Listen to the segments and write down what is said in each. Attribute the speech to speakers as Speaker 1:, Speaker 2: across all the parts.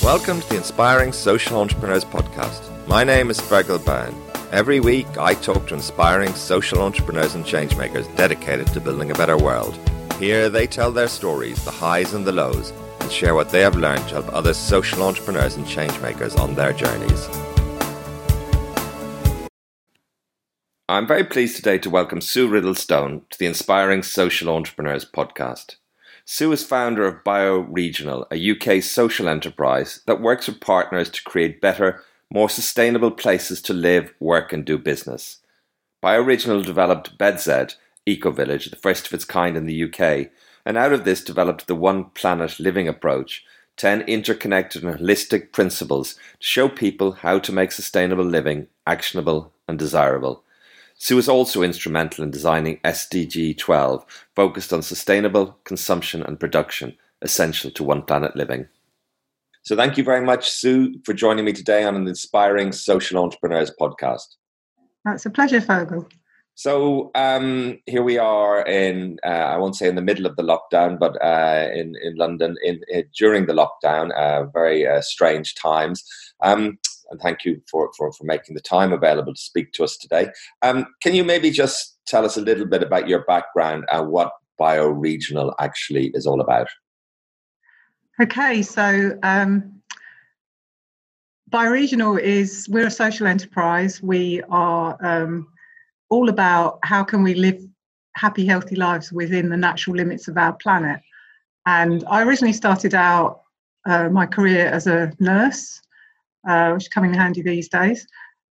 Speaker 1: Welcome to the Inspiring Social Entrepreneurs Podcast. My name is Fergal Byrne. Every week, I talk to inspiring social entrepreneurs and changemakers dedicated to building a better world. Here, they tell their stories, the highs and the lows, and share what they have learned to help other social entrepreneurs and changemakers on their journeys. I'm very pleased today to welcome Sue Riddlestone to the Inspiring Social Entrepreneurs Podcast. Sue is founder of Bioregional, a UK social enterprise that works with partners to create better, more sustainable places to live, work and do business. Bioregional developed BedZ, eco-village, the first of its kind in the UK, and out of this developed the One Planet Living approach, 10 interconnected and holistic principles to show people how to make sustainable living actionable and desirable. Sue was also instrumental in designing SDG 12, focused on sustainable consumption and production, essential to One Planet Living. So thank you very much, Sue, for joining me today on an Inspiring Social Entrepreneurs Podcast.
Speaker 2: That's a pleasure, Fergal.
Speaker 1: So here we are in, I won't say in the middle of the lockdown, but in London during the lockdown, very strange times. And thank you for making the time available to speak to us today. Can you maybe just tell us a little bit about your background and what Bioregional actually is all about?
Speaker 2: Okay, so Bioregional we're a social enterprise. We are all about how can we live happy, healthy lives within the natural limits of our planet. And I originally started out my career as a nurse, which is coming in handy these days,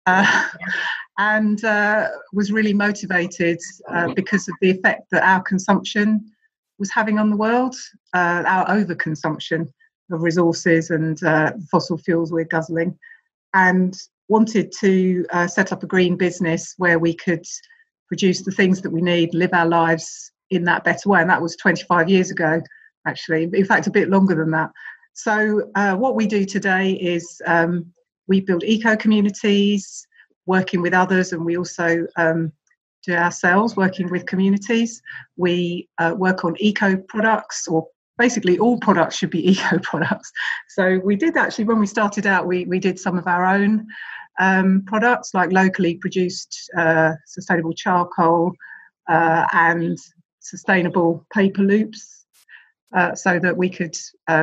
Speaker 2: and was really motivated because of the effect that our consumption was having on the world, our overconsumption of resources and fossil fuels we're guzzling, and wanted to set up a green business where we could produce the things that we need, live our lives in that better way. And that was 25 years ago, actually, in fact, a bit longer than that. So what we do today is we build eco-communities, working with others, and we also do ourselves, working with communities. We work on eco-products, or basically all products should be eco-products. So we did actually, when we started out, we did some of our own products, like locally produced sustainable charcoal and sustainable paper loops, so that we could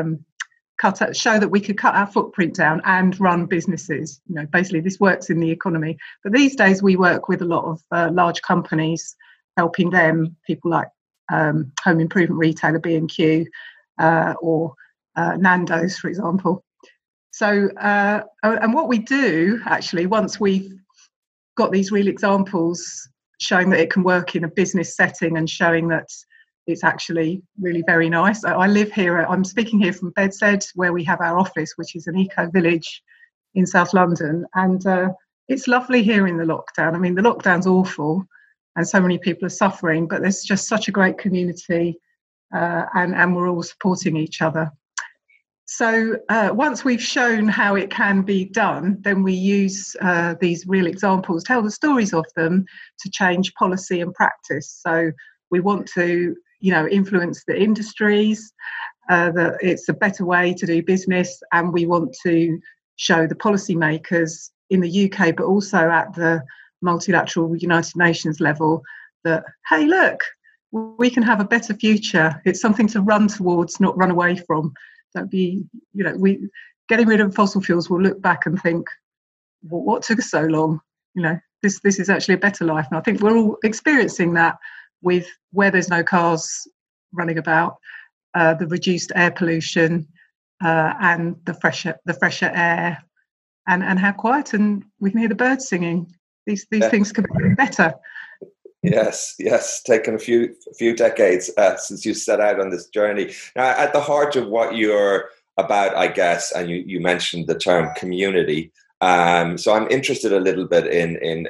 Speaker 2: show that we could cut our footprint down and run businesses. You know, basically this works in the economy. But these days we work with a lot of large companies, helping them, people like home improvement retailer B&Q or Nando's, for example. So, and what we do actually, once we've got these real examples showing that it can work in a business setting and showing that it's actually really very nice. I live here, I'm speaking here from BedZ, where we have our office, which is an eco-village in South London. And it's lovely here in the lockdown. I mean, the lockdown's awful and so many people are suffering, but there's just such a great community and we're all supporting each other. So once we've shown how it can be done, then we use these real examples, tell the stories of them to change policy and practice. So we want to, influence the industries, that it's a better way to do business, and we want to show the policymakers in the UK, but also at the multilateral United Nations level, that, hey, look, we can have a better future. It's something to run towards, not run away from. Don't be, we getting rid of fossil fuels, we'll look back and think, well, what took us so long? This is actually a better life. And I think we're all experiencing that with where there's no cars running about, the reduced air pollution and the fresher air, and how quiet and we can hear the birds singing. These things could be better.
Speaker 1: Yes. Taken a few decades since you set out on this journey. Now, at the heart of what you're about, I guess, and you mentioned the term community. So I'm interested a little bit in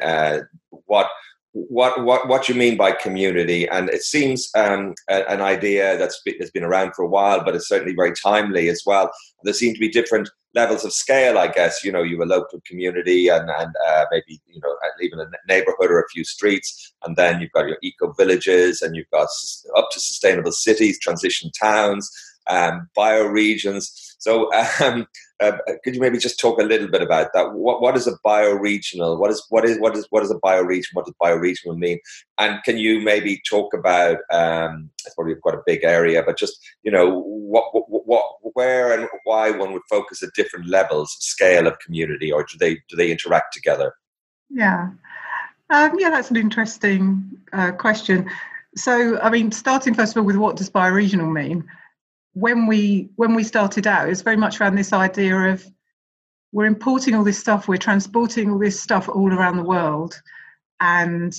Speaker 1: what you mean by community, and it seems an idea that's been around for a while, but it's certainly very timely as well. There seem to be different levels of scale, I guess. You have a local community and maybe even a neighborhood or a few streets, and then you've got your eco villages, and you've got up to sustainable cities, transition towns, bioregions. So Could you maybe just talk a little bit about that? What is a bioregional? What is a bioregion? What does bioregional mean? And can you maybe talk about? It's probably quite a big area, but just where and why one would focus at different levels, scale of community, or do they interact together?
Speaker 2: Yeah. That's an interesting question. So, I mean, starting first of all with what does bioregional mean? When we started out, it was very much around this idea of we're importing all this stuff, we're transporting all this stuff all around the world, and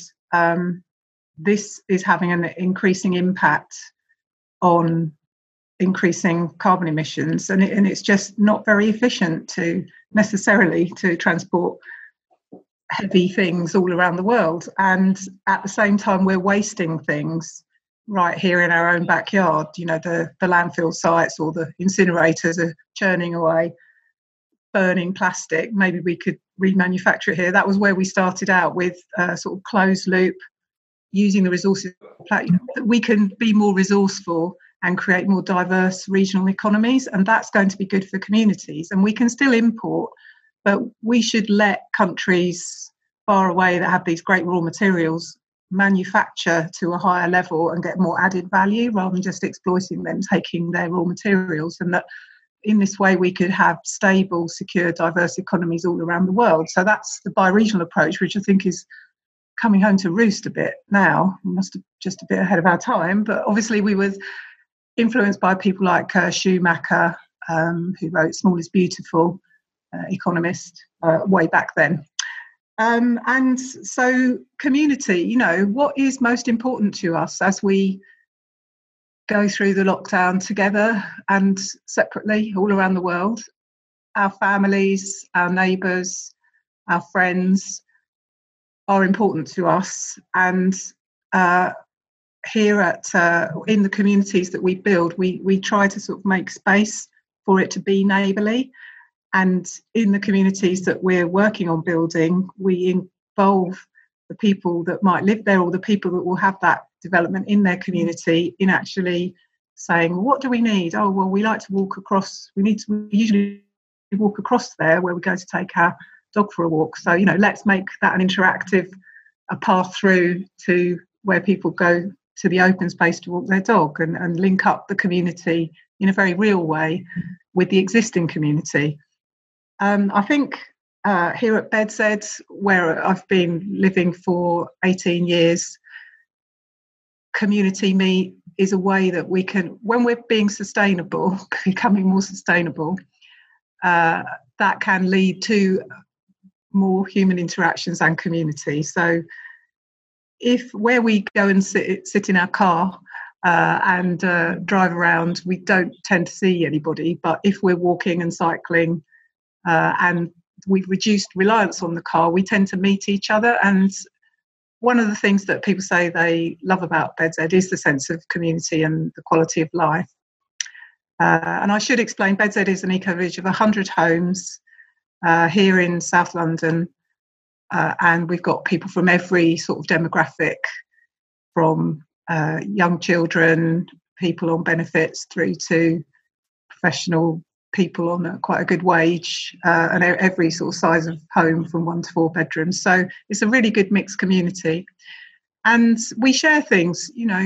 Speaker 2: this is having an increasing impact on increasing carbon emissions, and it's just not very efficient to transport heavy things all around the world. And at the same time, we're wasting things right here in our own backyard. The landfill sites or the incinerators are churning away, burning plastic. Maybe we could remanufacture it here. That was where we started out with sort of closed loop, using the resources. We can be more resourceful and create more diverse regional economies, and that's going to be good for communities. And we can still import, but we should let countries far away that have these great raw materials manufacture to a higher level and get more added value, rather than just exploiting them, taking their raw materials. And that in this way we could have stable, secure, diverse economies all around the world. So that's the bioregional approach, which I think is coming home to roost a bit now. We must have just a bit ahead of our time, but obviously we were influenced by people like Schumacher, who wrote Small is Beautiful, economist, way back then. And so community, what is most important to us as we go through the lockdown together and separately all around the world? Our families, our neighbours, our friends are important to us. And here in the communities that we build, we try to sort of make space for it to be neighbourly. And in the communities that we're working on building, we involve the people that might live there or the people that will have that development in their community in actually saying, what do we need? Oh, well, we like to walk across. We usually walk across there where we're going to take our dog for a walk. So, let's make that an interactive path through to where people go to the open space to walk their dog, and link up the community in a very real way with the existing community. I think here at BedZed, where I've been living for 18 years, community meet is a way that we can, when we're being sustainable, becoming more sustainable, that can lead to more human interactions and community. So where we go and sit in our car and drive around, we don't tend to see anybody, but if we're walking and cycling, and we've reduced reliance on the car, we tend to meet each other. And one of the things that people say they love about BedZed is the sense of community and the quality of life. And I should explain, BedZed is an eco-village of 100 homes here in South London. And we've got people from every sort of demographic, from young children, people on benefits, through to professional people on quite a good wage, and every sort of size of home, from 1 to 4 bedrooms. So it's a really good mixed community. And we share things,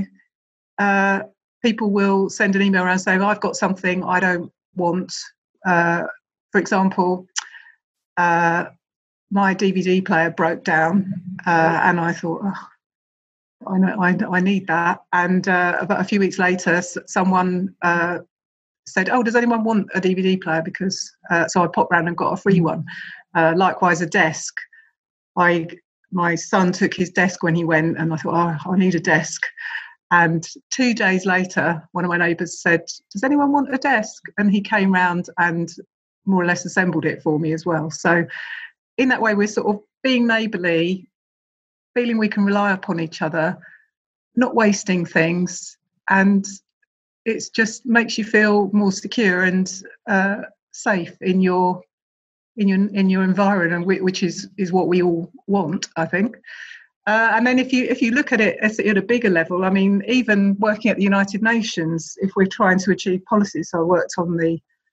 Speaker 2: people will send an email around saying, I've got something I don't want. For example, my DVD player broke down, and I thought, I need that. And about a few weeks later, someone said, does anyone want a DVD player? Because so I popped round and got a free one. Likewise, a desk. My son took his desk when he went, and I thought, I need a desk. And 2 days later, one of my neighbours said, does anyone want a desk? And he came round and more or less assembled it for me as well. So in that way, we're sort of being neighbourly, feeling we can rely upon each other, not wasting things, and it just makes you feel more secure and safe in your environment, which is what we all want, I think. And then if you look at it at a bigger level, I mean, even working at the United Nations, if we're trying to achieve policies, so I worked on the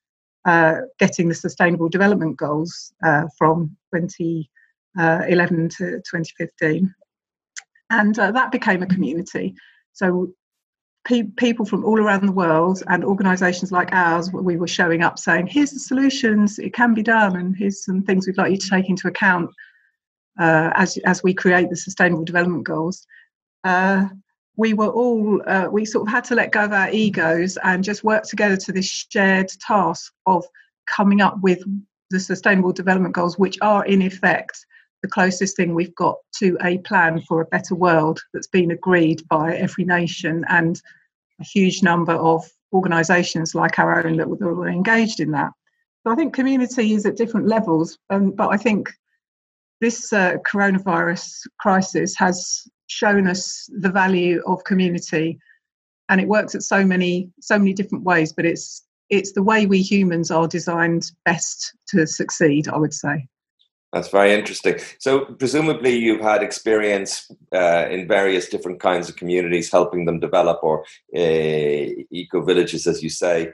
Speaker 2: getting the Sustainable Development Goals from 2011 to 2015. And that became a community. So people from all around the world and organisations like ours, we were showing up saying, here's the solutions, it can be done, and here's some things we'd like you to take into account as we create the Sustainable Development Goals. We were all, we sort of had to let go of our egos and just work together to this shared task of coming up with the Sustainable Development Goals, which are in effect the closest thing we've got to a plan for a better world that's been agreed by every nation and a huge number of organisations like our own that were engaged in that. So I think community is at different levels, but I think this coronavirus crisis has shown us the value of community, and it works at so many different ways, but it's the way we humans are designed best to succeed, I would say.
Speaker 1: That's very interesting. So presumably you've had experience in various different kinds of communities, helping them develop, or eco-villages, as you say.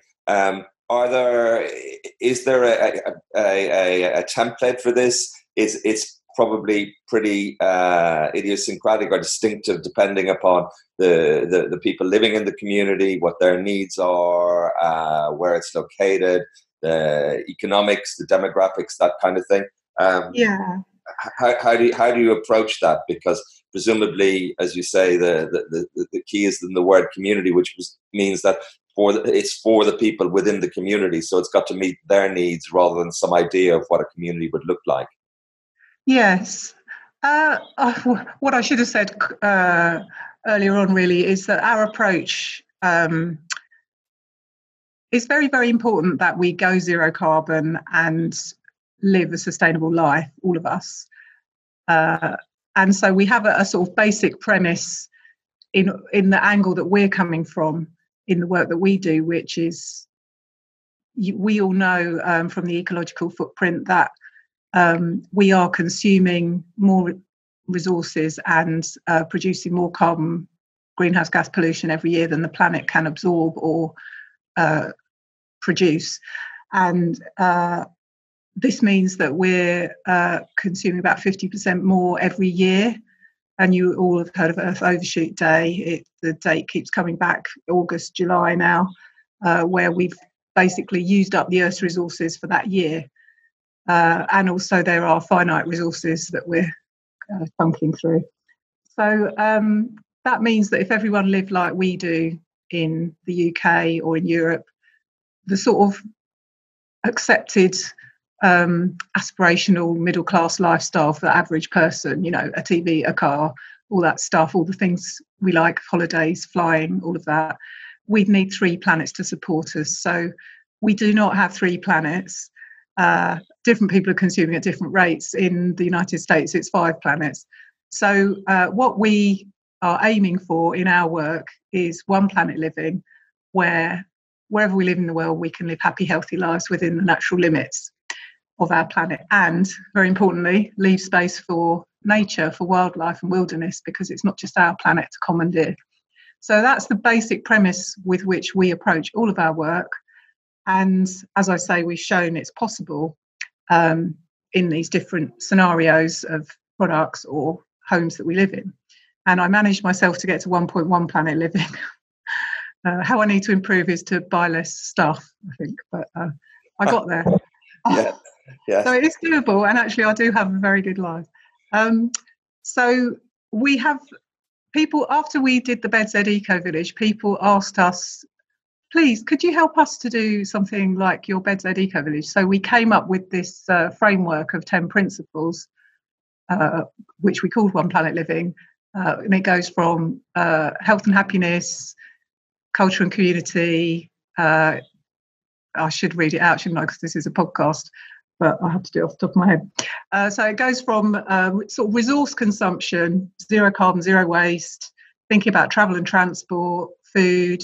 Speaker 1: Is there a template for this? It's probably pretty idiosyncratic or distinctive depending upon the people living in the community, what their needs are, where it's located, the economics, the demographics, that kind of thing. How do you approach that? Because presumably, as you say, the key is in the word community, which means that it's for the people within the community. So it's got to meet their needs rather than some idea of what a community would look like.
Speaker 2: Yes. What I should have said earlier on really is that our approach is very, very important that we go zero carbon and live a sustainable life, all of us. And so we have a sort of basic premise in the angle that we're coming from in the work that we do, which is we all know from the ecological footprint that we are consuming more resources and producing more carbon greenhouse gas pollution every year than the planet can absorb or produce. And this means that we're consuming about 50% more every year. And you all have heard of Earth Overshoot Day. The date keeps coming back, August, July now, where we've basically used up the Earth's resources for that year. And also there are finite resources that we're chunking through. So that means that if everyone lived like we do in the UK or in Europe, the sort of accepted aspirational middle class lifestyle for the average person, you know, a TV, a car, all that stuff, all the things we like, holidays, flying, all of that, we'd need 3 planets to support us. So we do not have 3 planets. Different people are consuming at different rates. In the United States, it's 5 planets. So what we are aiming for in our work is 1 planet living, where wherever we live in the world, we can live happy, healthy lives within the natural limits of our planet, and very importantly, leave space for nature, for wildlife and wilderness, because it's not just our planet to commandeer. So that's the basic premise with which we approach all of our work. And as I say, we've shown it's possible in these different scenarios of products or homes that we live in. And I managed myself to get to 1.1 planet living. How I need to improve is to buy less stuff, I think, but I got there.
Speaker 1: Yeah.
Speaker 2: So it is doable, and actually I do have a very good life. So we have people, after we did the BedZ Eco Village, people asked us, please, could you help us to do something like your BedZ Eco Village? So we came up with this framework of 10 principles, which we called 1 Planet Living, and it goes from health and happiness, culture and community. I should read it out, shouldn't I, because this is a podcast, but I have to do it off the top of my head. So it goes from sort of resource consumption, zero carbon, zero waste, thinking about travel and transport, food,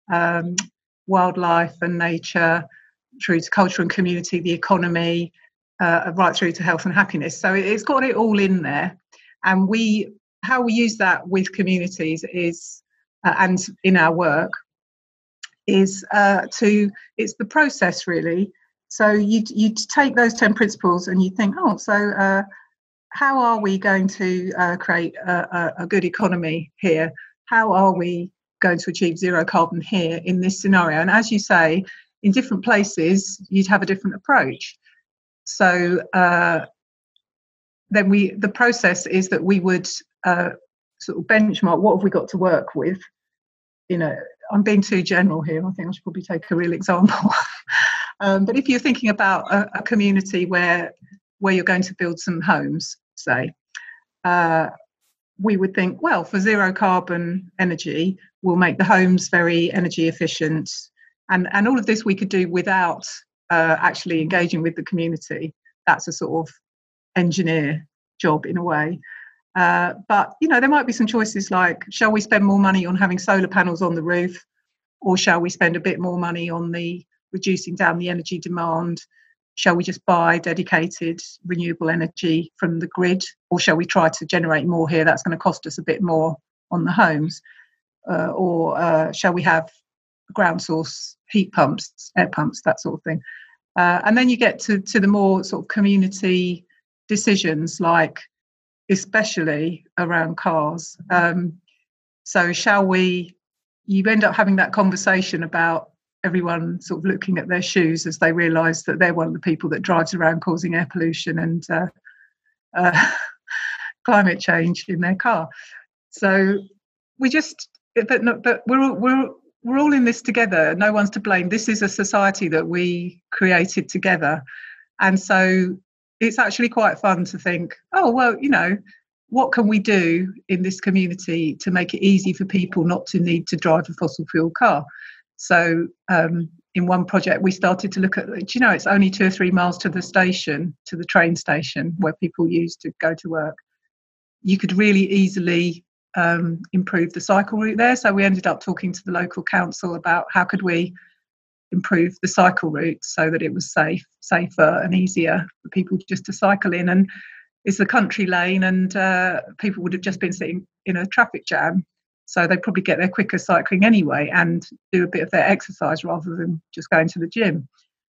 Speaker 2: wildlife and nature, through to culture and community, the economy, right through to health and happiness. So it's got it all in there. And how we use that with communities is, and in our work, is it's the process really So you take those 10 principles and you think, how are we going to create a good economy here? How are we going to achieve zero carbon here in this scenario? And as you say, in different places, you'd have a different approach. So then the process is that we would sort of benchmark what have we got to work with. I'm being too general here. I think I should probably take a real example. But if you're thinking about a community where you're going to build some homes, say, we would think, well, for zero carbon energy, we'll make the homes very energy efficient. And all of this we could do without actually engaging with the community. That's a sort of engineer job in a way. But, there might be some choices like, shall we spend more money on having solar panels on the roof? Or shall we spend a bit more money on reducing down the energy demand? Shall we just buy dedicated renewable energy from the grid? Or shall we try to generate more here? That's going to cost us a bit more on the homes. Or shall we have ground source heat pumps, air pumps, that sort of thing? And then you get to the more sort of community decisions, like especially around cars. So you end up having that conversation about everyone sort of looking at their shoes as they realise that they're one of the people that drives around causing air pollution and climate change in their car. So but we're all in this together. No one's to blame. This is a society that we created together, and so it's actually quite fun to think, what can we do in this community to make it easy for people not to need to drive a fossil fuel car? So in one project, we started to look at, it's only 2 or 3 miles to the train station where people use to go to work. You could really easily improve the cycle route there. So we ended up talking to the local council about how could we improve the cycle route so that it was safer and easier for people just to cycle in. And it's a country lane, and people would have just been sitting in a traffic jam. So they'd probably get there quicker cycling anyway and do a bit of their exercise rather than just going to the gym.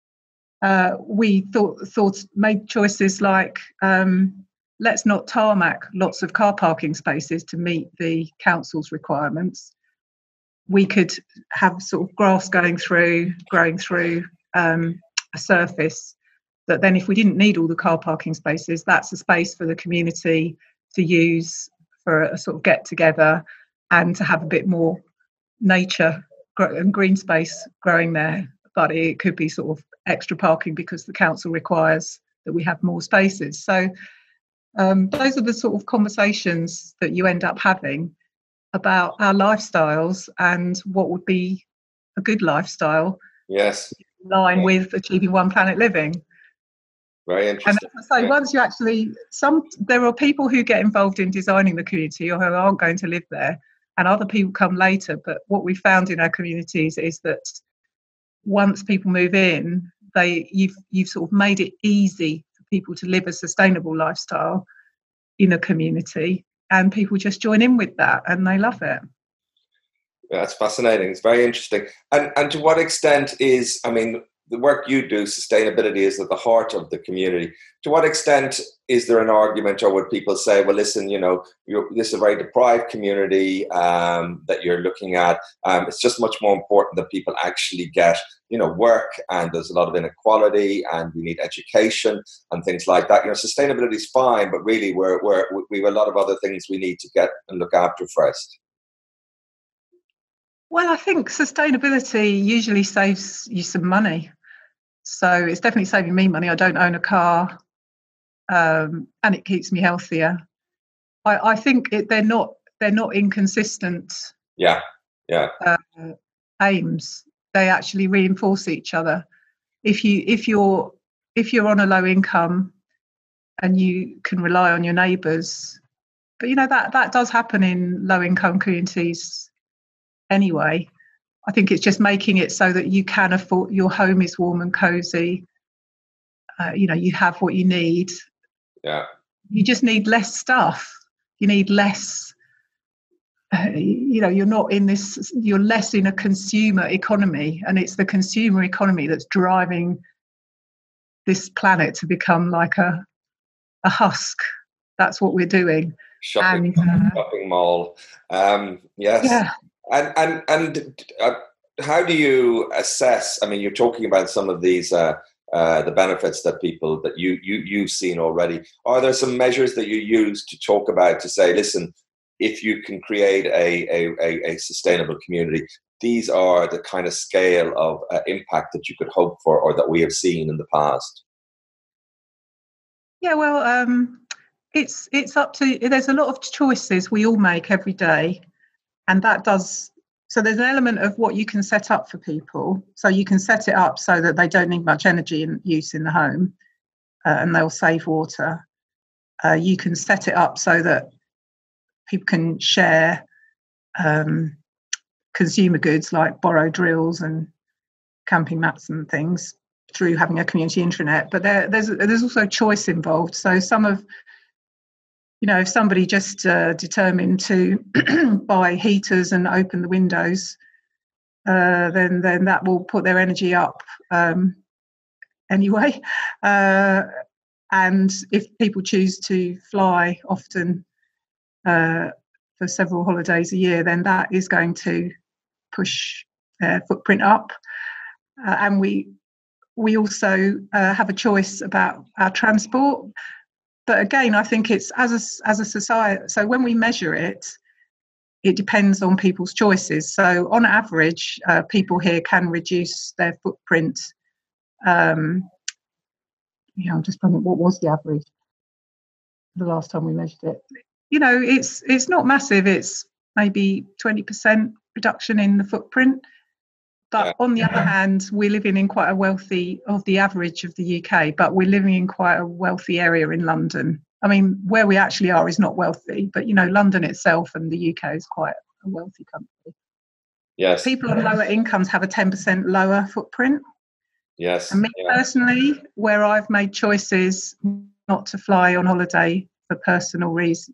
Speaker 2: We made choices like, let's not tarmac lots of car parking spaces to meet the council's requirements. We could have sort of grass growing through a surface that then, if we didn't need all the car parking spaces, that's a space for the community to use for a sort of get together and to have a bit more nature and green space growing there. But it could be sort of extra parking because the council requires that we have more spaces. So those are the sort of conversations that you end up having about our lifestyles and what would be a good lifestyle.
Speaker 1: Yes.
Speaker 2: In line with achieving one planet living.
Speaker 1: Very interesting.
Speaker 2: And as I say, once you actually, there are people who get involved in designing the community or who aren't going to live there, and other people come later. But what we found in our communities is that once people move in, you've sort of made it easy for people to live a sustainable lifestyle in a community, and people just join in with that and they love it.
Speaker 1: Yeah, that's fascinating. It's very interesting. And to what extent the work you do, sustainability, is at the heart of the community. To what extent is there an argument, or would people say, well, listen, this is a very deprived community that you're looking at. It's just much more important that people actually get, work, and there's a lot of inequality, and we need education and things like that. Sustainability is fine, but really we have a lot of other things we need to get and look after first.
Speaker 2: Well, I think sustainability usually saves you some money. So it's definitely saving me money. I don't own a car, and it keeps me healthier. I think they're not inconsistent.
Speaker 1: Yeah.
Speaker 2: Aims. They actually reinforce each other. If you're on a low income and you can rely on your neighbours, but that does happen in low income communities anyway. I think it's just making it so that you can afford, your home is warm and cosy. You have what you need.
Speaker 1: Yeah.
Speaker 2: You just need less stuff. You need less. You're not in this. You're less in a consumer economy, and it's the consumer economy that's driving this planet to become like a husk. That's what we're doing.
Speaker 1: Shopping mall. Yes.
Speaker 2: Yeah.
Speaker 1: And how do you assess? I mean, you're talking about some of these the benefits that people that you've seen already. Are there some measures that you use to talk about to say, listen, if you can create a sustainable community, these are the kind of scale of impact that you could hope for, or that we have seen in the past?
Speaker 2: Yeah, well, it's up to. There's a lot of choices we all make every day, and that does. So there's an element of what you can set up for people. So you can set it up so that they don't need much energy in use in the home, and they'll save water. You can set it up so that people can share consumer goods like borrow drills and camping mats and things through having a community intranet. But there's also choice involved. So some of, if somebody just determined to buy heaters and open the windows, then that will put their energy up anyway. And if people choose to fly often for several holidays a year, then that is going to push their footprint up. And we also have a choice about our transport. But again, I think it's as a society. So when we measure it, it depends on people's choices. So on average, people here can reduce their footprint. I'm just wondering, what was the average the last time we measured it? It's not massive. It's maybe 20% reduction in the footprint. But on the other hand, we're living in quite a wealthy, of the average of the UK, but we're living in quite a wealthy area in London. I mean, where we actually are is not wealthy, but, London itself and the UK is quite a wealthy country.
Speaker 1: Yes.
Speaker 2: People on lower incomes have a 10% lower footprint.
Speaker 1: Yes.
Speaker 2: And me personally, where I've made choices not to fly on holiday for personal reasons,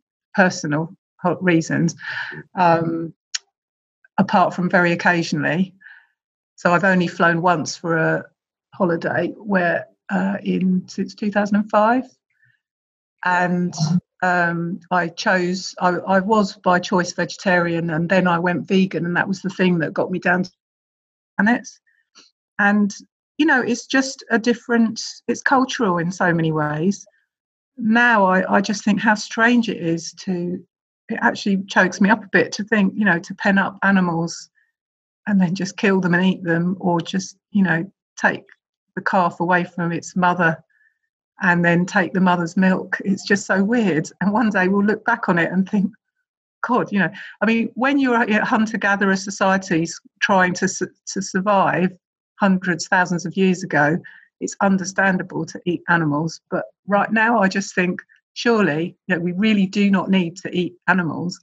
Speaker 2: apart from very occasionally. So I've only flown once for a holiday since 2005. And I was by choice vegetarian, and then I went vegan, and that was the thing that got me down to planets. And, it's just it's cultural in so many ways. Now I just think how strange it is it actually chokes me up a bit to think, to pen up animals and then just kill them and eat them, or just, take the calf away from its mother and then take the mother's milk. It's just so weird. And one day we'll look back on it and think, God, when you're at hunter-gatherer societies trying to survive hundreds, thousands of years ago, it's understandable to eat animals. But right now, I just think, surely, we really do not need to eat animals,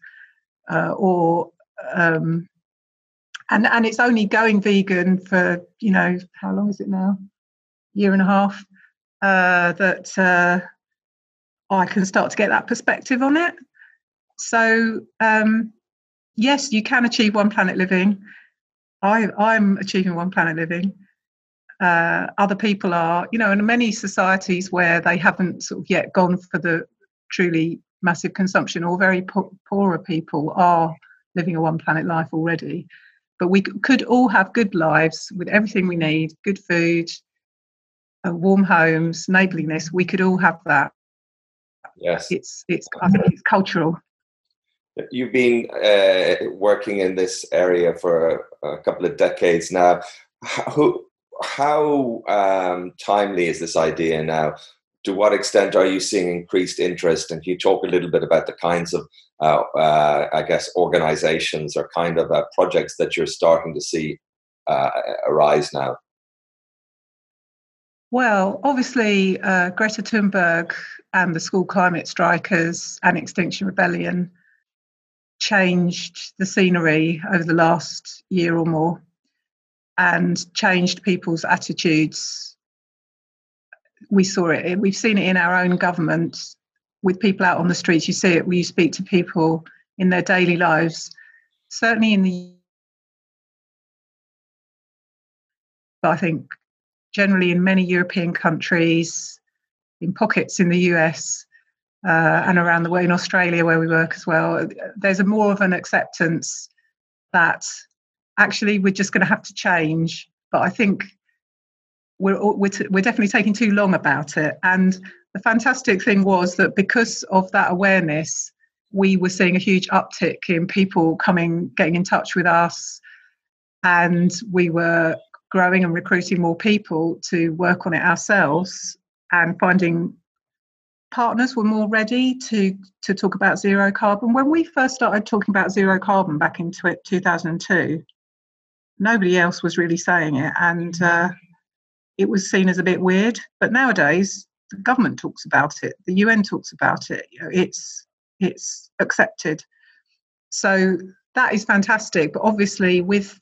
Speaker 2: And it's only going vegan for, how long is it now? Year and a half, that I can start to get that perspective on it. So, yes, you can achieve one planet living. I'm achieving one planet living. Other people are, in many societies where they haven't sort of yet gone for the truly massive consumption, or very poorer people are living a one planet life already. But we could all have good lives with everything we need, good food, warm homes, neighbourliness. We could all have that.
Speaker 1: Yes.
Speaker 2: I think it's cultural.
Speaker 1: You've been working in this area for a couple of decades now. How timely is this idea now? To what extent are you seeing increased interest? And can you talk a little bit about the kinds of, organizations or kind of projects that you're starting to see arise now?
Speaker 2: Well, obviously, Greta Thunberg and the school climate strikers and Extinction Rebellion changed the scenery over the last year or more, and changed people's attitudes. We saw it. We've seen it in our own government with people out on the streets. You see it when you speak to people in their daily lives. Certainly I think generally in many European countries, in pockets in the US, and around the world, in Australia where we work as well, there's a more of an acceptance that actually we're just going to have to change. But I think we're definitely taking too long about it. And the fantastic thing was that because of that awareness, we were seeing a huge uptick in people getting in touch with us, and we were growing and recruiting more people to work on it ourselves, and finding partners were more ready to talk about zero carbon. When we first started talking about zero carbon back in 2002, nobody else was really saying it, and it was seen as a bit weird. But nowadays, the government talks about it, the UN talks about it. It's accepted. So that is fantastic. But obviously, with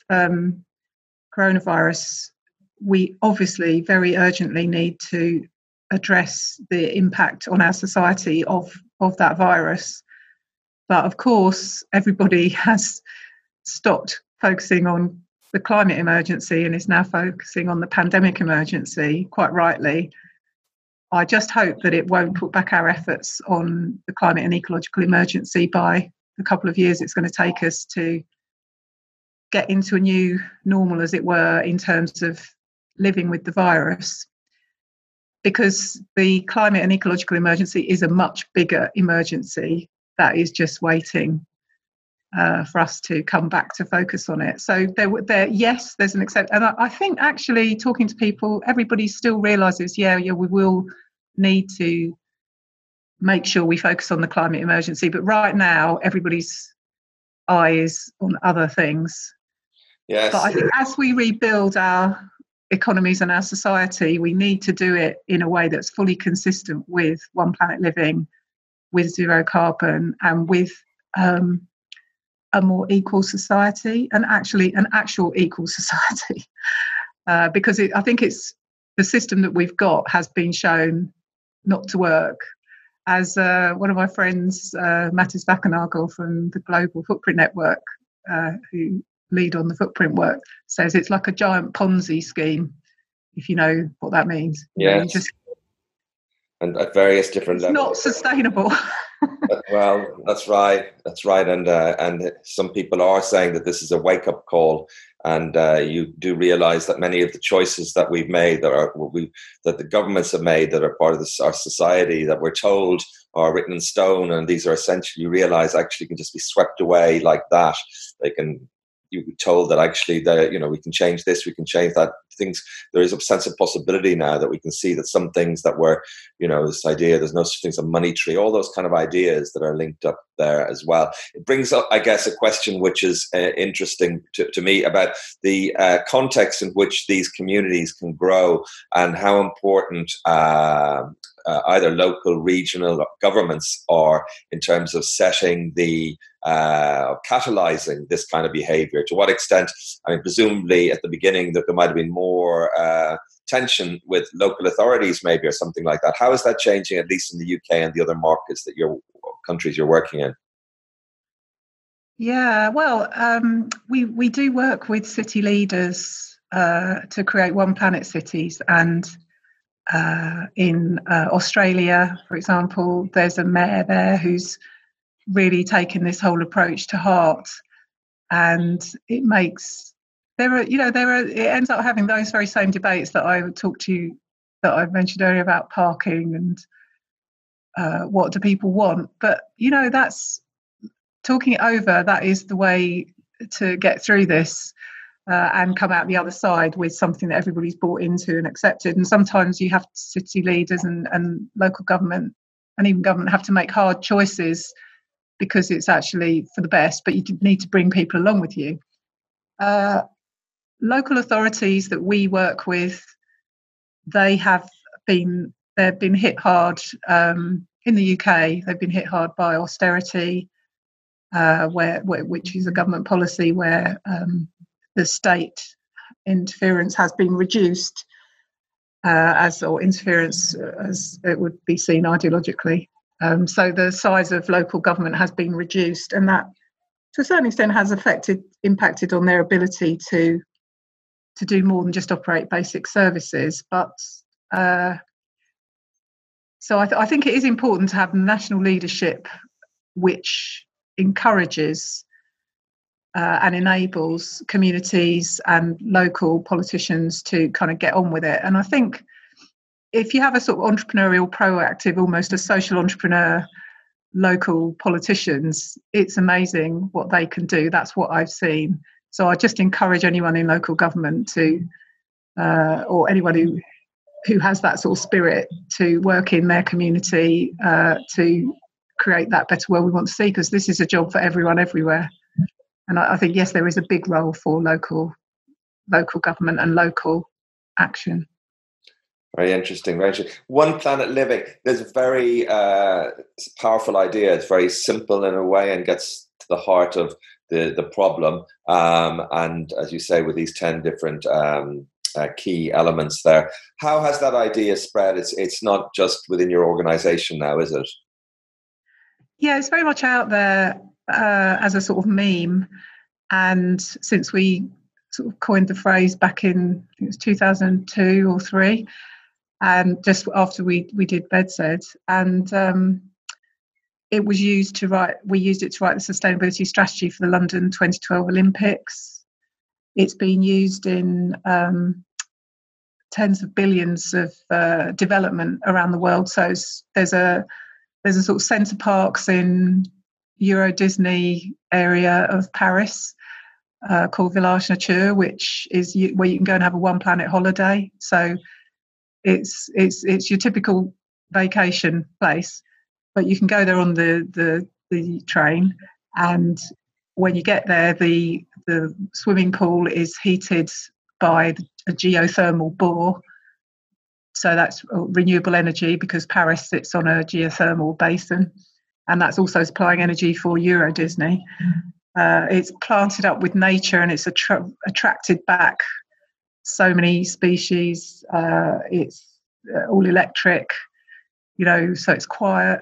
Speaker 2: coronavirus, we obviously very urgently need to address the impact on our society of that virus. But of course, everybody has stopped focusing on the climate emergency and is now focusing on the pandemic emergency, quite rightly. I just hope that it won't put back our efforts on the climate and ecological emergency by the couple of years it's going to take us to get into a new normal, as it were, in terms of living with the virus. Because the climate and ecological emergency is a much bigger emergency that is just waiting for us to come back to focus on it. So yes, there's an accept, and I think actually talking to people, everybody still realises, yeah, we will need to make sure we focus on the climate emergency. But right now, everybody's eye is on other things.
Speaker 1: Yes.
Speaker 2: But I think as we rebuild our economies and our society, we need to do it in a way that's fully consistent with One Planet Living, with zero carbon, and with a more equal society, and actually an actual equal society. Because I think it's the system that we've got has been shown not to work. As one of my friends, Mattis Vakkenagel from the Global Footprint Network, who lead on the footprint work, says it's like a giant Ponzi scheme, if you know what that means.
Speaker 1: Yes. And at various different levels.
Speaker 2: It's not sustainable.
Speaker 1: Well, that's right. And some people are saying that this is a wake-up call, and you do realise that many of the choices that we've made, that the governments have made, that are part of our society, that we're told are written in stone, and these are essentially, you realise, actually can just be swept away like that. You'll be told that actually we can change this, we can change that. There is a sense of possibility now that we can see that some things that were, this idea, there's no such thing as a money tree, all those kind of ideas that are linked up there as well. It brings up, I guess, a question which is interesting to me about the context in which these communities can grow, and how important either local, regional governments are in terms of setting the catalyzing this kind of behavior. To what extent, presumably at the beginning that there might have been more tension with local authorities maybe, or something like that. How is that changing, at least in the UK and the other markets that countries you're working in?
Speaker 2: Yeah, well, we do work with city leaders to create One Planet cities, and in Australia, for example, there's a mayor there who's really taken this whole approach to heart, and it ends up having those very same debates that I mentioned earlier about parking and what do people want. But that's talking it over. That is the way to get through this and come out the other side with something that everybody's bought into and accepted. And sometimes you have city leaders and local government and even government have to make hard choices because it's actually for the best, but you need to bring people along with you. Local authorities that we work with, they've been hit hard in the UK. They've been hit hard by austerity, which is a government policy where the state interference has been reduced, as it would be seen ideologically. So the size of local government has been reduced, and that to a certain extent has impacted on their ability to to do more than just operate basic services. But so I think it is important to have national leadership which encourages and enables communities and local politicians to kind of get on with it. And I think if you have a sort of entrepreneurial, proactive, almost a social entrepreneur, local politicians, it's amazing what they can do. That's what I've seen. So I just encourage anyone in local government to, or anyone who has that sort of spirit, to work in their community to create that better world we want to see, because this is a job for everyone everywhere. And I think, yes, there is a big role for local government and local action.
Speaker 1: Very interesting. Very interesting. One Planet Living. There's a very powerful idea. It's very simple in a way and gets to the heart of the problem. And as you say, with these 10 different key elements there, how has that idea spread? It's not just within your organisation now, is it?
Speaker 2: Yeah, it's very much out there as a sort of meme. And since we sort of coined the phrase back in, I think it was 2002 or 3, and just after we did Bedsed, and it was used to write. We used it to write the sustainability strategy for the London 2012 Olympics. It's been used in tens of billions of development around the world. So there's a sort of centre parks in Euro Disney area of Paris called Village Nature, which is where you can go and have a one planet holiday. So it's your typical vacation place, but you can go there on the train, and when you get there, the swimming pool is heated by a geothermal bore. So that's renewable energy, because Paris sits on a geothermal basin, and that's also supplying energy for Euro Disney. It's planted up with nature, and it's attracted back so many species. It's all electric, so it's quiet.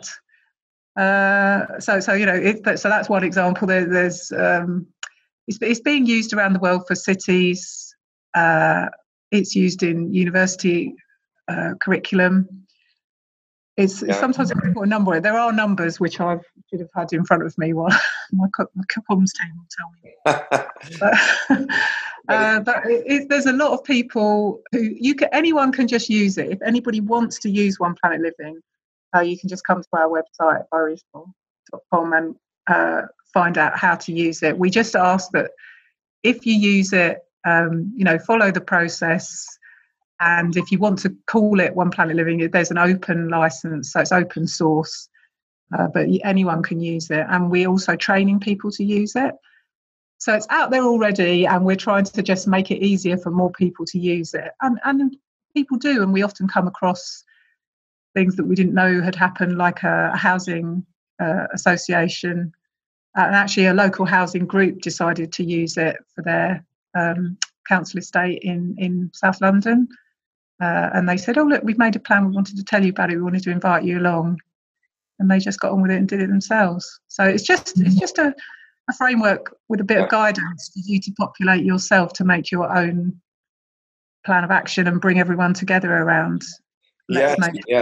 Speaker 2: So that's one example. There's it's being used around the world for cities. It's used in university curriculum. It's sometimes I put a number. There are numbers which I should have had in front of me while my comms team will tell me. But there's a lot of people who anyone can just use it. If anybody wants to use One Planet Living, you can just come to our website, bioregional.com, and find out how to use it. We just ask that if you use it, follow the process. And if you want to call it One Planet Living, there's an open license, so it's open source, but anyone can use it. And we're also training people to use it. So it's out there already, and we're trying to just make it easier for more people to use it. And people do, and we often come across things that we didn't know had happened, like a housing association. And actually a local housing group decided to use it for their council estate in South London. And they said, "Oh, look, we've made a plan. We wanted to tell you about it. We wanted to invite you along." And they just got on with it and did it themselves. So it's just a framework with a bit of guidance for you to populate yourself, to make your own plan of action and bring everyone together around.
Speaker 1: Yes.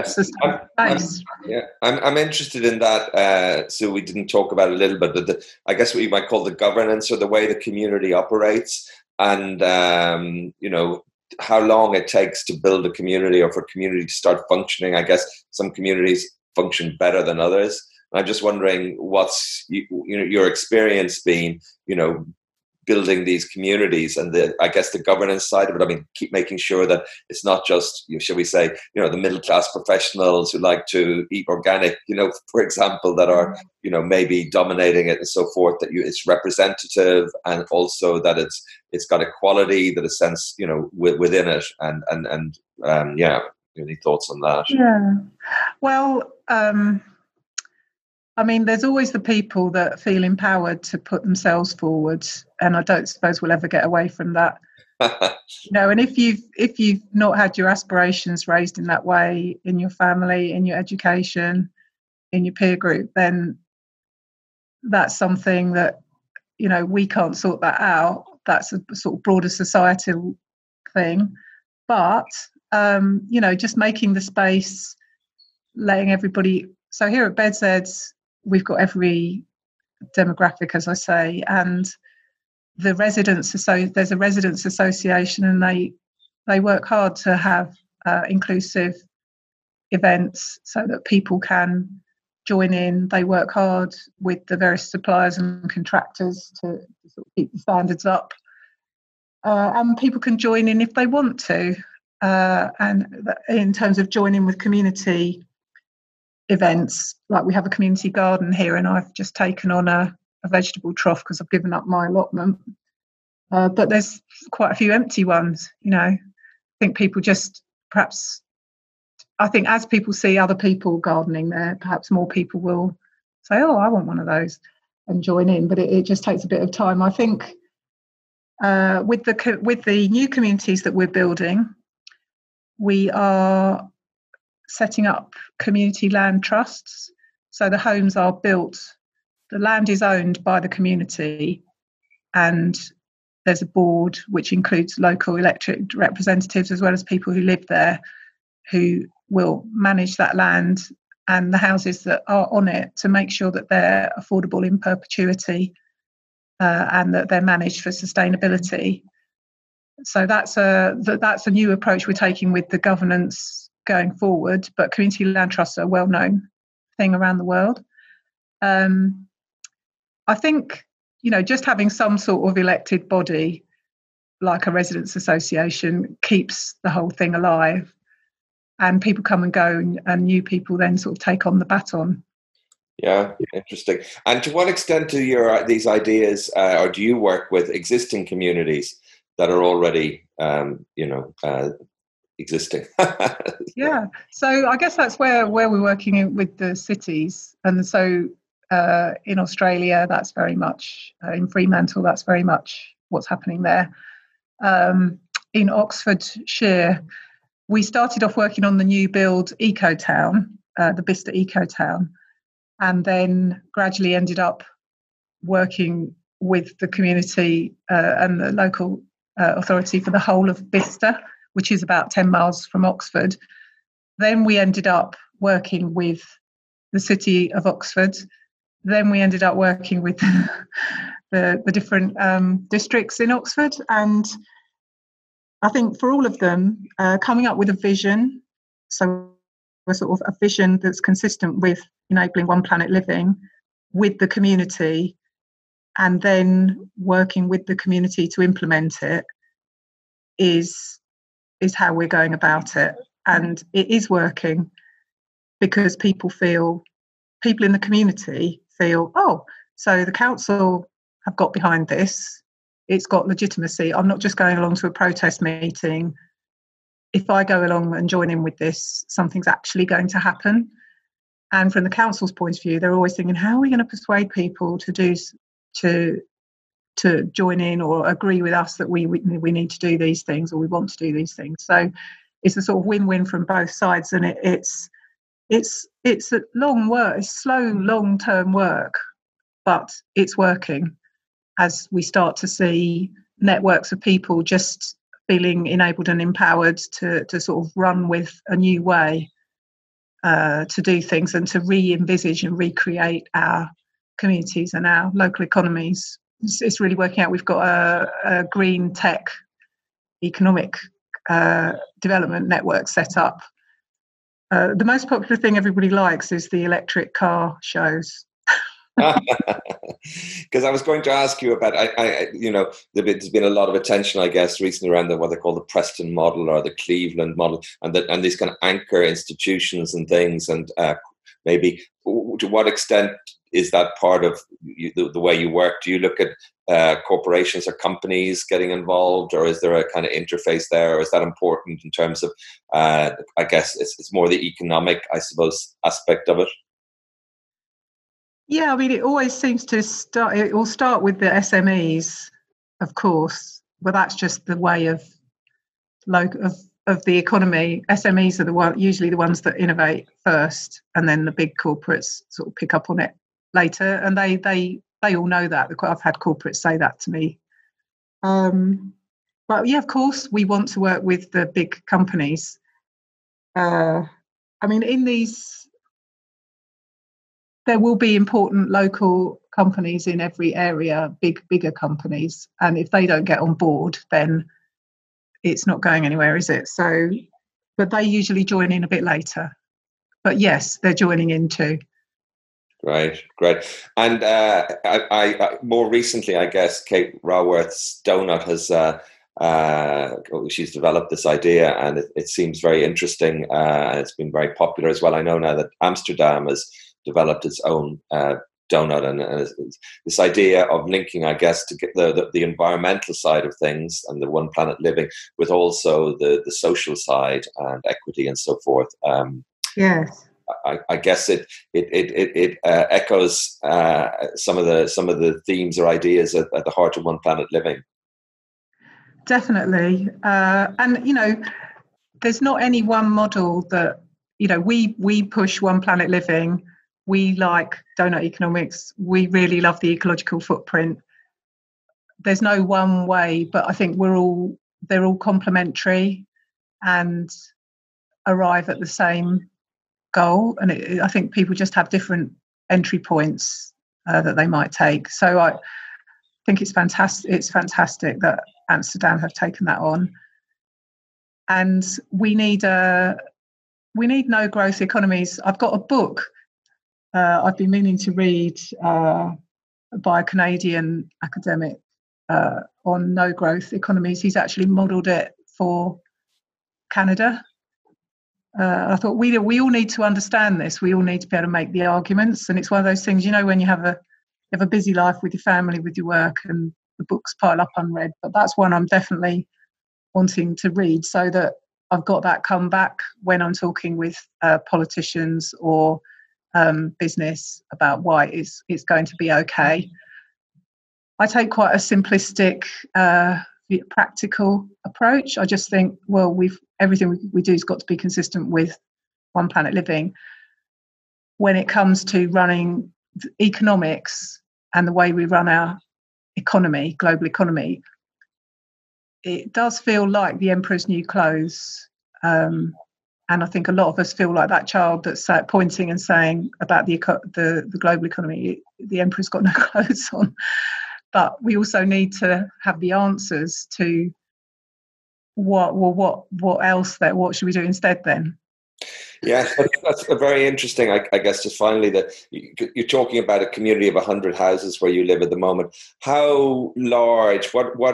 Speaker 1: I'm interested in that. So we didn't talk about it a little bit, but I guess what you might call the governance, or the way the community operates, and how long it takes to build a community, or for a community to start functioning. I guess some communities function better than others. I'm just wondering what's your experience been, building these communities, and the governance side of it. I mean, keep making sure that it's not just, shall we say, the middle class professionals who like to eat organic, for example, that are, maybe dominating it and so forth. That it's representative, and also that it's got a quality, that a sense, within it, and any thoughts on that?
Speaker 2: Yeah, well. I mean, there's always the people that feel empowered to put themselves forward, and I don't suppose we'll ever get away from that. And if you've not had your aspirations raised in that way in your family, in your education, in your peer group, then that's something that we can't sort that out. That's a sort of broader societal thing. But, just making the space, letting everybody. So here at Bedseds, we've got every demographic, as I say, and the residents. So there's a residents association, and they work hard to have inclusive events so that people can join in. They work hard with the various suppliers and contractors to sort of keep the standards up. And people can join in if they want to. And in terms of joining with community events, like we have a community garden here, and I've just taken on a vegetable trough because I've given up my allotment. But there's quite a few empty ones, I think people just perhaps, I think as people see other people gardening there, perhaps more people will say, oh, I want one of those and join in. But it just takes a bit of time. I think with the new communities that we're building, we are setting up community land trusts. So the homes are built, the land is owned by the community, and there's a board which includes local elected representatives as well as people who live there, who will manage that land and the houses that are on it to make sure that they're affordable in perpetuity and that they're managed for sustainability. So that's a new approach we're taking with the governance going forward. But community land trusts are a well-known thing around the world. I think, just having some sort of elected body like a residents association keeps the whole thing alive, and people come and go, and new people then sort of take on the baton.
Speaker 1: Yeah, interesting. And to what extent do these ideas, or do you work with existing communities that are already, existing?
Speaker 2: Yeah, so I guess that's where we're working with the cities, and so in Australia, that's very much in Fremantle. That's very much what's happening there. In Oxfordshire, we started off working on the new build eco town, the Bicester Eco Town, and then gradually ended up working with the community and the local authority for the whole of Bicester, which is about 10 miles from Oxford. Then we ended up working with the city of Oxford. Then we ended up working with the different districts in Oxford. And I think for all of them, coming up with a vision, so a sort of a vision that's consistent with enabling One Planet Living with the community, and then working with the community to implement it is how we're going about it. And it is working because people in the community feel, oh, so the council have got behind this. It's got legitimacy. I'm not just going along to a protest meeting. If I go along and join in with this, something's actually going to happen. And from the council's point of view, they're always thinking, how are we going to persuade people to join in or agree with us that we need to do these things, or we want to do these things. So it's a sort of win-win from both sides, and it's a long work, it's slow, long-term work, but it's working as we start to see networks of people just feeling enabled and empowered to sort of run with a new way to do things and to re-envisage and recreate our communities and our local economies. It's really working out. We've got a green tech economic development network set up. The most popular thing everybody likes is the electric car shows.
Speaker 1: Because I was going to ask you about, there's been a lot of attention, I guess, recently around what they call the Preston model or the Cleveland model, and these kind of anchor institutions and things. And maybe to what extent is that part of the way you work? Do you look at corporations or companies getting involved, or is there a kind of interface there? Or is that important in terms of, I guess, it's more the economic, I suppose, aspect of it?
Speaker 2: Yeah, I mean, it always seems to start. It will start with the SMEs, of course, but that's just the way of the economy. SMEs are usually the ones that innovate first, and then the big corporates sort of pick up on it later. And they all know that. I've had corporates say that to me. But yeah, of course, we want to work with the big companies. I mean, in these, there will be important local companies in every area, bigger companies. And if they don't get on board, then it's not going anywhere, is it? So, but they usually join in a bit later. But yes, they're joining in too.
Speaker 1: Great. And I more recently, I guess, Kate Raworth's Donut has she's developed this idea, and it seems very interesting, and it's been very popular as well. I know now that Amsterdam has developed its own donut, and this idea of linking, I guess, to get the environmental side of things and the one planet living with also the social side and equity and so forth.
Speaker 2: Yes.
Speaker 1: I guess it echoes some of the themes or ideas at the heart of One Planet Living.
Speaker 2: Definitely, and there's not any one model that we push One Planet Living. We like donut economics. We really love the ecological footprint. There's no one way, but I think they're all complementary and arrive at the same goal. And I think people just have different entry points that they might take. So I think it's fantastic. It's fantastic that Amsterdam have taken that on. And we need no growth economies. I've got a book I've been meaning to read by a Canadian academic on no growth economies. He's actually modelled it for Canada. I thought we all need to understand this. We all need to be able to make the arguments. And it's one of those things, when you have a busy life with your family, with your work, and the books pile up unread. But that's one I'm definitely wanting to read, so that I've got that come back when I'm talking with politicians or business about why it's going to be okay. I take quite a simplistic, practical approach. I just think, well, everything we do has got to be consistent with One Planet Living. When it comes to running economics and the way we run our economy, global economy, it does feel like the emperor's new clothes. And I think a lot of us feel like that child that's pointing and saying about the global economy, the emperor's got no clothes on. But we also need to have the answers to what else, what should we do instead then?
Speaker 1: Yeah, that's very interesting. I guess just finally that you're talking about a community of 100 houses where you live at the moment. How large?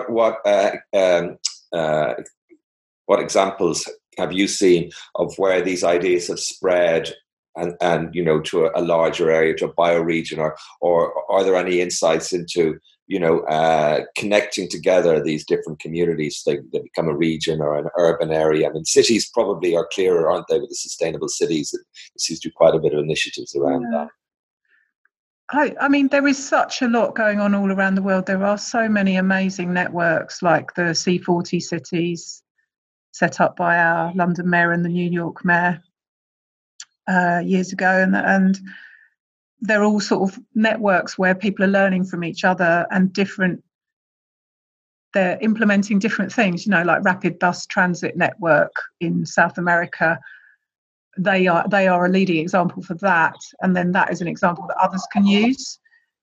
Speaker 1: What examples have you seen of where these ideas have spread and to a larger area, to a bioregion, or are there any insights into connecting together these different communities? They become a region or an urban area. I mean, cities probably are clearer, aren't they, with the sustainable cities? There seems to be quite a bit of initiatives around that.
Speaker 2: I mean, there is such a lot going on all around the world. There are so many amazing networks, like the C40 cities, set up by our London Mayor and the New York Mayor years ago, and they're all sort of networks where people are learning from each other, and they're implementing different things, like Rapid Bus Transit Network in South America. They are a leading example for that, and then that is an example that others can use.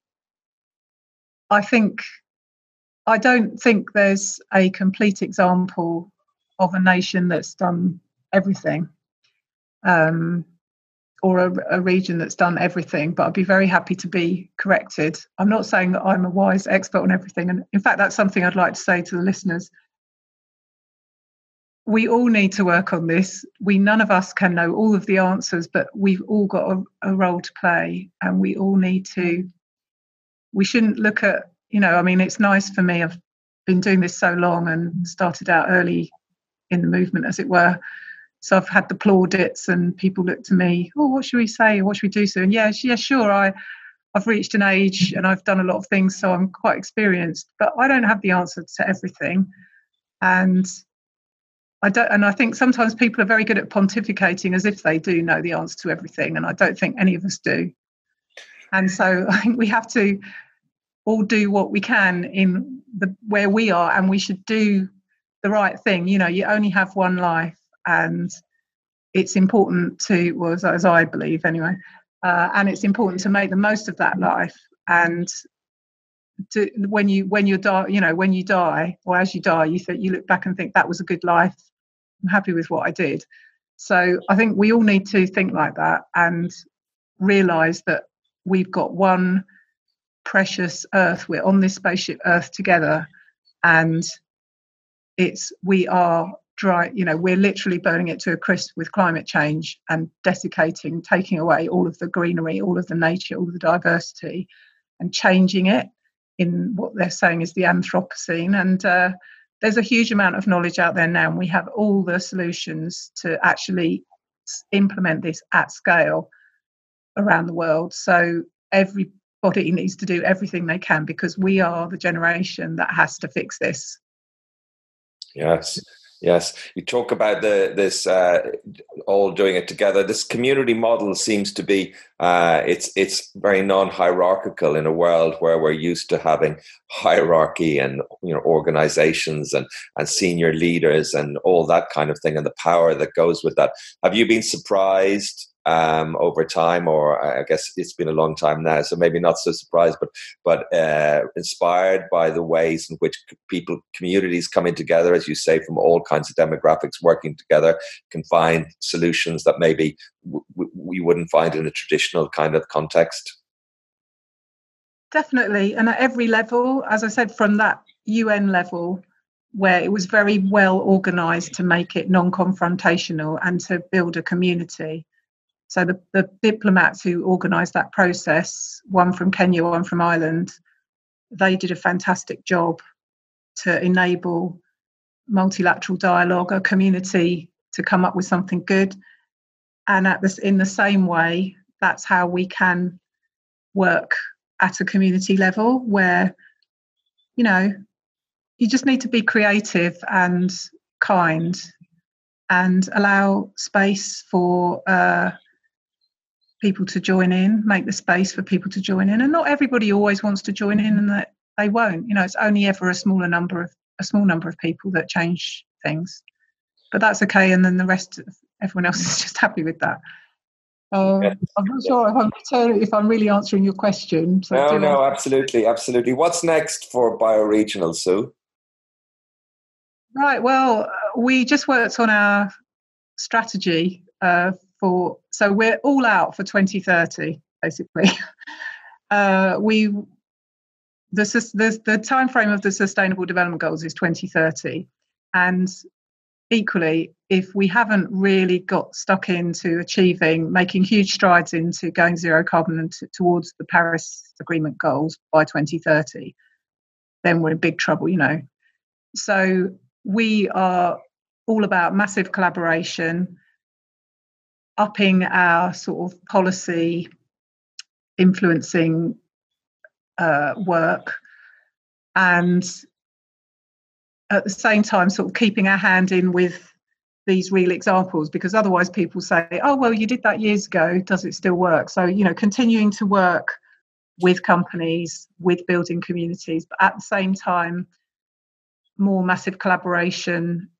Speaker 2: I don't think there's a complete example of a nation that's done everything, or a region that's done everything, but I'd be very happy to be corrected. I'm not saying that I'm a wise expert on everything, and in fact that's something I'd like to say to the listeners. We all need to work on this. None of us can know all of the answers, but we've all got a role to play, and we all need to. We shouldn't look at, it's nice for me. I've been doing this so long and started out early in the movement, as it were. So I've had the plaudits, and people look to me, oh, what should we say? What should we do soon? Yeah, sure. I've reached an age and I've done a lot of things, so I'm quite experienced, but I don't have the answer to everything. And I think sometimes people are very good at pontificating as if they do know the answer to everything, and I don't think any of us do. And so I think we have to all do what we can in where we are, and we should do the right thing. You know, you only have one life, and it's important to, well, as I believe anyway, and it's important to make the most of that life. And when you die, you know, when you die, or as you die, you look back and think that was a good life. I'm happy with what I did. So I think we all need to think like that and realise that we've got one precious Earth. We're on this spaceship Earth together, and we are dry. You know, we're literally burning it to a crisp with climate change and desiccating, taking away all of the greenery, all of the nature, all of the diversity, and changing it in what they're saying is the Anthropocene. And there's a huge amount of knowledge out there now, and we have all the solutions to actually implement this at scale around the world. So everybody needs to do everything they can, because we are the generation that has to fix this.
Speaker 1: Yes. You talk about this all doing it together. This community model seems to be it's very non-hierarchical in a world where we're used to having hierarchy and, you know, organizations and senior leaders and all that kind of thing, and the power that goes with that. Have you been surprised over time, or I guess it's been a long time now, so maybe not so surprised, but inspired by the ways in which communities coming together, as you say, from all kinds of demographics working together, can find solutions that maybe we wouldn't find in a traditional kind of context?
Speaker 2: Definitely, and at every level, as I said, from that UN level, where it was very well organised to make it non-confrontational and to build a community. So the diplomats who organised that process, one from Kenya, one from Ireland, they did a fantastic job to enable multilateral dialogue, a community to come up with something good. And in the same way, that's how we can work at a community level, where, you know, you just need to be creative and kind and allow space for people to join in, make the space for people to join in. And not everybody always wants to join in, and that they won't. You know, it's only ever a small number of people that change things. But that's okay, and then the rest, everyone else is just happy with that. I'm not sure if I'm really answering your question. So
Speaker 1: no, absolutely. What's next for Bioregional, Sue?
Speaker 2: Right, well, we just worked on our strategy so we're all out for 2030, basically. The time frame of the Sustainable Development Goals is 2030, and equally, if we haven't really got stuck into making huge strides into going zero carbon and towards the Paris Agreement goals by 2030, then we're in big trouble, you know. So we are all about massive collaboration, upping our sort of policy influencing work, and at the same time sort of keeping our hand in with these real examples, because otherwise people say, oh, well, you did that years ago, does it still work? So, you know, continuing to work with companies, with building communities, but at the same time, more massive collaboration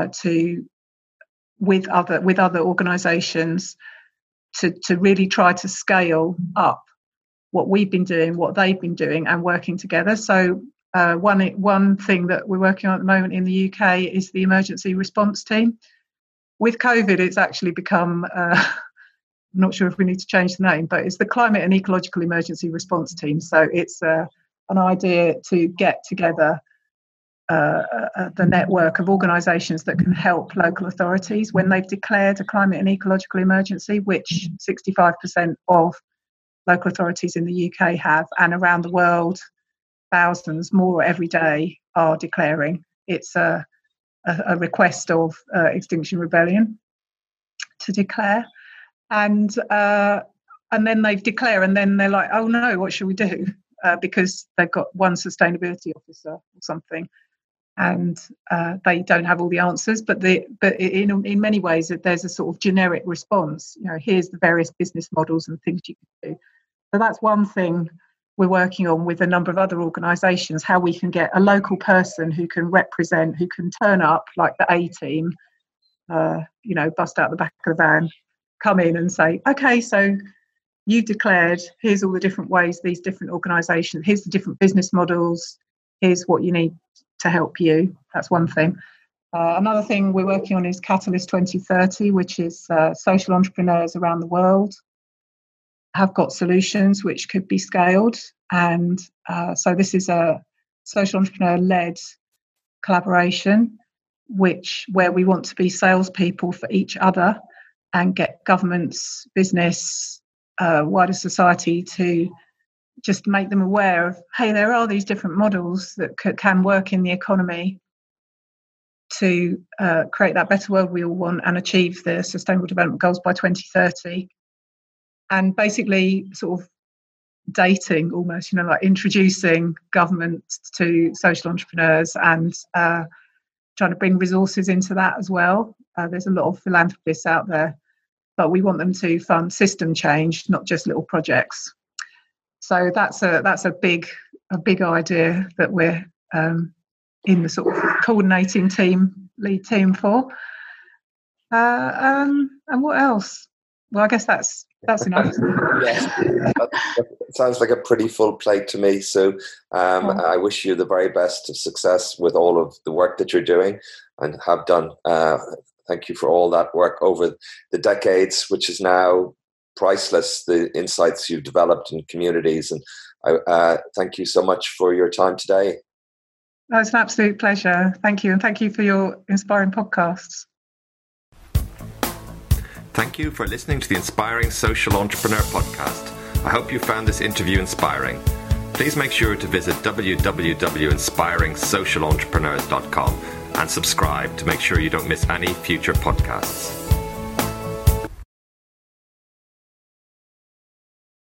Speaker 2: with other organisations to really try to scale up what we've been doing, what they've been doing, and working together. So one thing that we're working on at the moment in the UK is the emergency response team. With COVID, it's actually become, I'm not sure if we need to change the name, but it's the Climate and Ecological Emergency Response Team. So it's an idea to get together the network of organisations that can help local authorities when they've declared a climate and ecological emergency, which 65% of local authorities in the UK have, and around the world, thousands more every day are declaring. It's a request of Extinction Rebellion to declare, and then they've declared, and then they're like, oh no, what should we do? Because they've got one sustainability officer or something, and they don't have all the answers. But in many ways, there's a sort of generic response. You know, here's the various business models and things you can do. So that's one thing we're working on with a number of other organisations, how we can get a local person who can represent, who can turn up like the A-team, bust out the back of the van, come in and say, okay, so you've declared, here's all the different ways, these different organisations, here's the different business models, here's what you need to help you. That's one thing. Another thing we're working on is Catalyst 2030, which is social entrepreneurs around the world have got solutions which could be scaled. And so this is a social entrepreneur-led collaboration, where we want to be salespeople for each other and get governments, business, wider society to just make them aware of, hey, there are these different models that can work in the economy to create that better world we all want and achieve the Sustainable Development Goals by 2030. And basically sort of dating almost, like introducing governments to social entrepreneurs and trying to bring resources into that as well. There's a lot of philanthropists out there, but we want them to fund system change, not just little projects. So that's a big idea that we're in the sort of coordinating lead team for. And what else? Well, I guess that's enough.
Speaker 1: Yes, that sounds like a pretty full plate to me. So I wish you the very best of success with all of the work that you're doing and have done. Thank you for all that work over the decades, which is now priceless, the insights you've developed in communities. And I thank you so much for your time today.
Speaker 2: Oh, it's an absolute pleasure. Thank you. And thank you for your inspiring podcasts.
Speaker 1: Thank you for listening to the Inspiring Social Entrepreneur podcast. I hope you found this interview inspiring. Please make sure to visit www.inspiringsocialentrepreneurs.com and subscribe to make sure you don't miss any future podcasts.